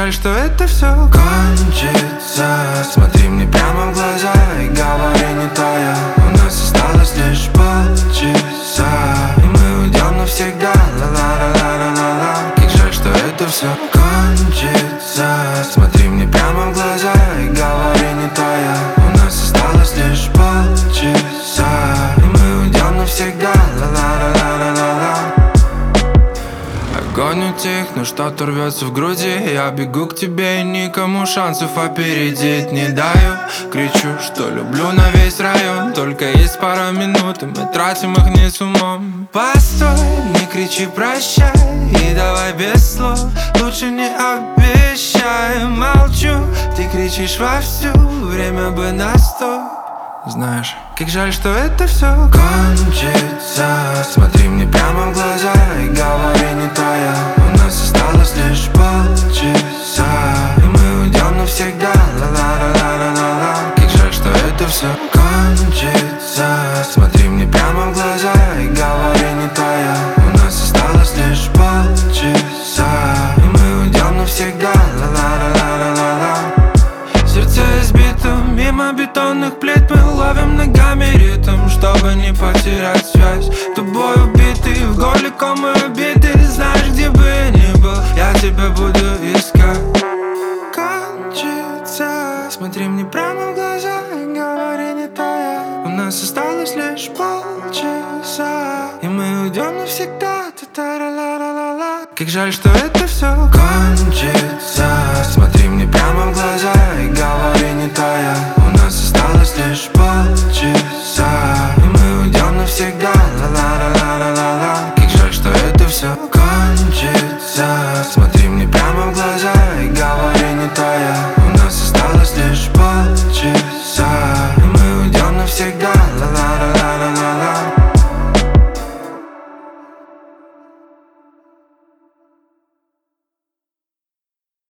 жаль, что это все кончится. Смотри мне прямо в глаза и говори не тая. У нас осталось лишь полчаса, и мы уйдем навсегда. Ла-ла-ла-ла-ла-ла-ла. Как жаль, что это все кончится. Смотри мне прямо в глаза и говори не тая. У нас осталось лишь полчаса, и мы уйдем навсегда. Ла-ла-ла-ла-ла-ла-ла. Огонь утих, но что-то рвется в груди. Я бегу к тебе и никому шансов опередить не даю. Кричу, что люблю на весь район. Только есть пара минут, и мы тратим их не с умом. Постой, не кричи прощай, и давай без слов. Лучше не обещай, молчу. Ты кричишь вовсю, время бы на стоп. Знаешь, как жаль, что это все кончится. Смотри мне прямо в глаза и говори не тая. У нас осталось лишь полчаса, и мы уйдем навсегда. Ла-ла-ла-ла-ла-ла. Как жаль, что это все кончится. Смотри мне прямо в глаза и говори не тая. У нас осталось лишь полчаса, и мы уйдем навсегда. Ла-ла-ла-ла-ла-ла. Сердце избито, мимо бетонных плит мы ловим ногами ритм, чтобы не потерять связь. Тобой убитый, в горле комы убитый. Знаешь, где бы я ни был, я тебя буду искать. Кончится. Смотри мне прямо в глаза и говори не тая. У нас осталось лишь полчаса, и мы уйдем навсегда. Та-та-ра-ла-ла-ла-ла. Как жаль, что это все кончится. Смотри мне прямо в глаза и говори не тая.